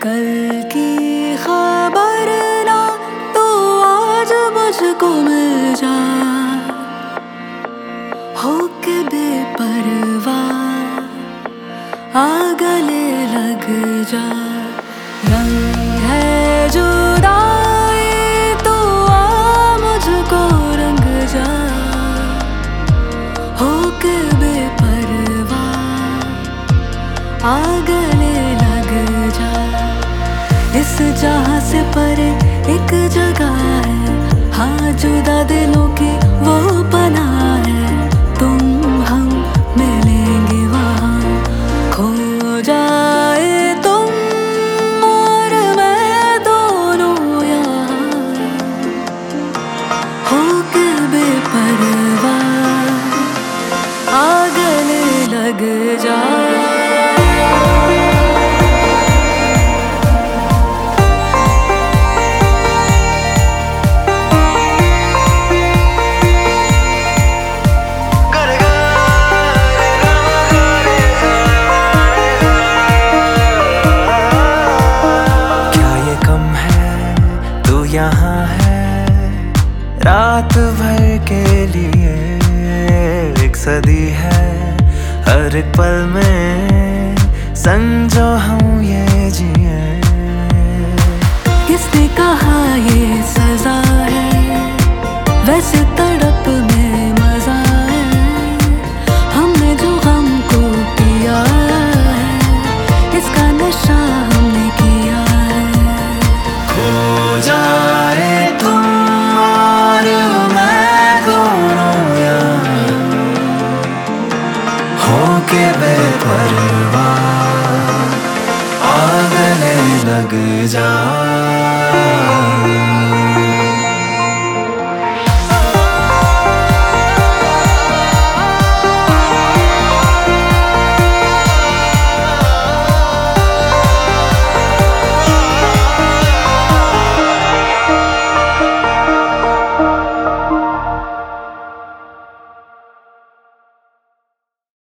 कल की खबर ना तो आज मुझको मिल जा, होके बेपरवाह आ गले लग जा। रंग है जुदाई तो आ मुझको रंग जा, होके बेपरवाह आ गले लग जा। इस जहां से परे एक जगह है, हाँ जुदा दिलों की वो पनाह है। तुम हम मिलेंगे वहाँ, खो जाए तुम और मैं दोनों यहाँ, होके बेपरवाह आ गले लग जा। यहाँ है रात भर के लिए, एक सदी है हर एक पल में संजो हम ये जिए। किसने कहा ये सजा है, वैसे तड़प में मजा है। हमने जो गम को पिया है, इसका नशा हमने किया है। खो जाए तुम और मैं दोनों यहाँ, होके बेपरवाह आ गले लग जा।